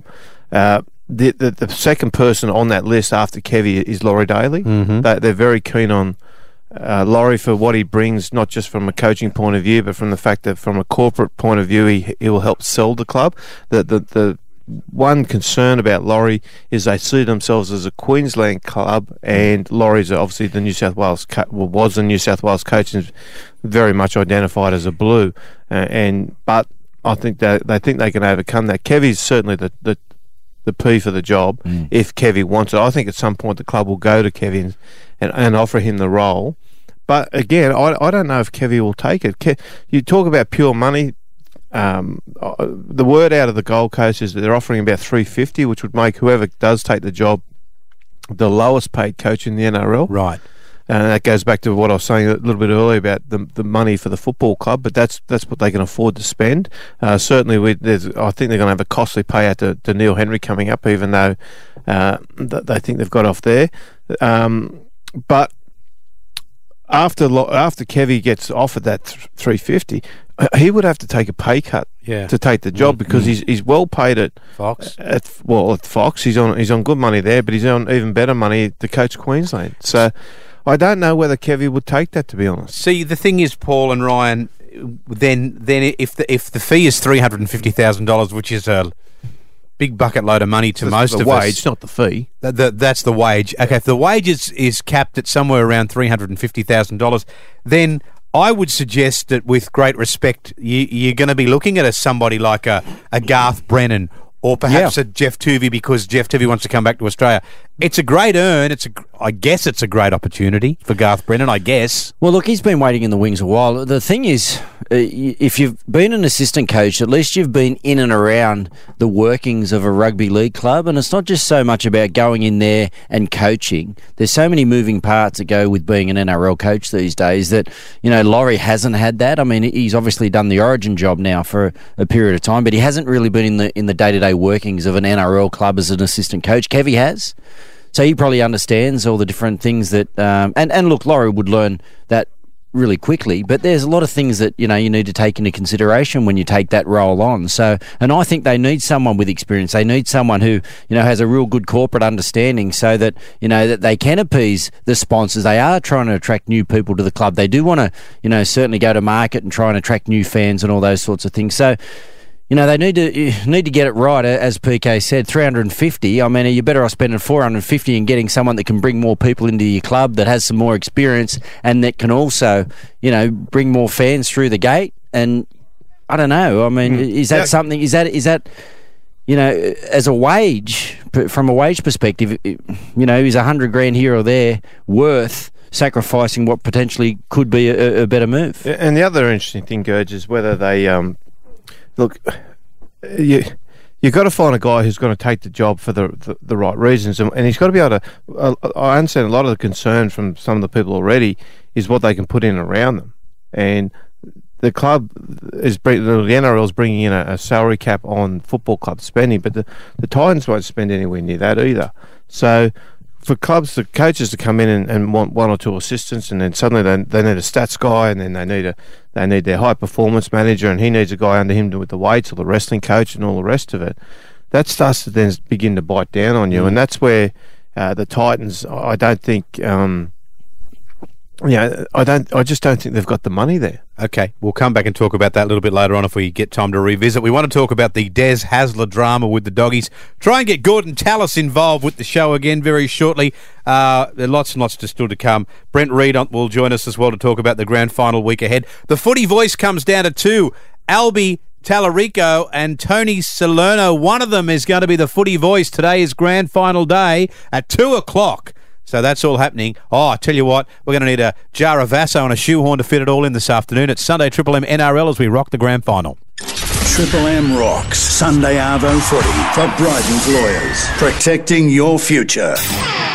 The second person on that list after Kevy is Laurie Daly. They're very keen on Laurie for what he brings, not just from a coaching point of view, but from the fact that from a corporate point of view, he will help sell the club. The one concern about Laurie is they see themselves as a Queensland club, and Laurie's obviously the New South Wales was the New South Wales coach and very much identified as a Blue. But I think they think they can overcome that. Kevy's certainly the P for the job if Kevy wants it. I think at some point the club will go to Kevy and offer him the role. But again, I don't know if Kevy will take it. You talk about pure money. The word out of the Gold Coast is that they're offering about $350, which would make whoever does take the job the lowest paid coach in the NRL. Right. And that goes back to what I was saying a little bit earlier about the money for the football club, but that's what they can afford to spend. Certainly, I think they're going to have a costly payout to Neil Henry coming up, even though they think they've got off there. But after Kevy gets offered that $350, he would have to take a pay cut to take the job because he's well paid at Fox. At Fox, he's on good money there, but he's on even better money to coach Queensland. So I don't know whether Kevy would take that, to be honest. See, the thing is, Paul and Ryan, then if the fee is $350,000, which is a big bucket load of money to most of us. The wage, not the fee. That's the wage. Okay, if the wage is capped at somewhere around $350,000, then I would suggest that, with great respect, you're going to be looking at somebody like a Garth Brennan or perhaps a Jeff Tuvey, because Jeff Tuvey wants to come back to Australia. It's a great earn. I guess it's a great opportunity for Garth Brennan, I guess. Well, look, he's been waiting in the wings a while. The thing is, if you've been an assistant coach, at least you've been in and around the workings of a rugby league club, and it's not just so much about going in there and coaching. There's so many moving parts that go with being an NRL coach these days that, Laurie hasn't had that. I mean, he's obviously done the Origin job now for a period of time, but he hasn't really been in the day-to-day workings of an NRL club as an assistant coach. Kevy has. So he probably understands all the different things that... and look, Laurie would learn that really quickly, but there's a lot of things that, you need to take into consideration when you take that role on. So, and I think they need someone with experience. They need someone who, has a real good corporate understanding so that, that they can appease the sponsors. They are trying to attract new people to the club. They do want to, certainly go to market and try and attract new fans and all those sorts of things. So, they need to get it right, as PK said. 350. I mean, you're better off spending 450 and getting someone that can bring more people into your club, that has some more experience, and that can also, bring more fans through the gate. And I don't know. I mean, is that something? Is that as a wage, from a wage perspective, is $100,000 here or there worth sacrificing what potentially could be a better move? And the other interesting thing, Gurge, is whether they look. You've got to find a guy who's going to take the job for the right reasons, and he's got to be able to. I understand a lot of the concern from some of the people already is what they can put in around them, and the club is the NRL is bringing in a salary cap on football club spending, but the Titans won't spend anywhere near that either. So for clubs, the coaches to come in and want one or two assistants, and then suddenly they need a stats guy, and then they need their high performance manager, and he needs a guy under him with the weights, or the wrestling coach, and all the rest of it. That starts to then begin to bite down on you, and that's where the Titans, I don't think. I just don't think they've got the money there. Okay, we'll come back and talk about that a little bit later on if we get time to revisit. We want to talk about the Des Hasler drama with the Doggies. Try and get Gordon Tallis involved with the show again very shortly. There are lots and lots still to come. Brent Reid will join us as well to talk about the grand final week ahead. The footy voice comes down to two. Albie Tallarico and Tony Salerno. One of them is going to be the footy voice. Today is grand final day at 2:00. So that's all happening. Oh, I tell you what, we're going to need a jar of Vasso and a shoehorn to fit it all in this afternoon. It's Sunday Triple M NRL as we rock the grand final. Triple M rocks Sunday Arvo footy for Bryden's Lawyers, protecting your future.